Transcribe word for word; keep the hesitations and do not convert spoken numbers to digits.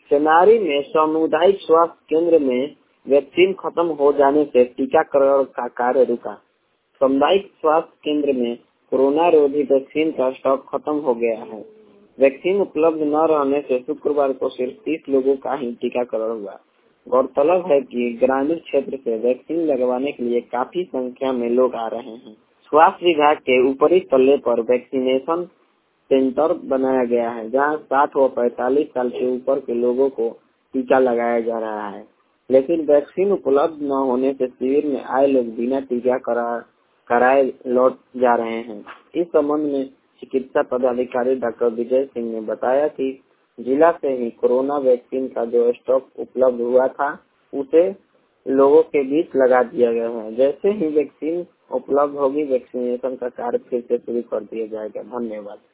चेनारी में सामुदायिक स्वास्थ्य केंद्र में वैक्सीन खत्म हो जाने से टीकाकरण का कार्य रुका। सामुदायिक स्वास्थ्य केंद्र में कोरोना रोधी वैक्सीन का स्टॉक खत्म हो गया है। वैक्सीन उपलब्ध न रहने से शुक्रवार को सिर्फ तीस लोगों का ही टीकाकरण हुआ। गौरतलब है कि ग्रामीण क्षेत्र से वैक्सीन लगवाने के लिए काफी संख्या में लोग आ रहे हैं। स्वास्थ्य विभाग के ऊपरी तल्ले पर वैक्सीनेशन सेंटर बनाया गया है, जहां साठ व पैंतालीस साल के ऊपर के लोगों को टीका लगाया जा रहा है। लेकिन वैक्सीन उपलब्ध न होने से शिविर में आए लोग बिना टीका करा कराए लौट जा रहे हैं। इस संबंध में चिकित्सा पदाधिकारी डॉक्टर विजय सिंह ने बताया कि जिला से ही कोरोना वैक्सीन का जो स्टॉक उपलब्ध हुआ था उसे लोगों के बीच लगा दिया गया है। जैसे ही वैक्सीन उपलब्ध होगी, वैक्सीनेशन का कार्य फिर से शुरू कर दिया जाएगा। धन्यवाद।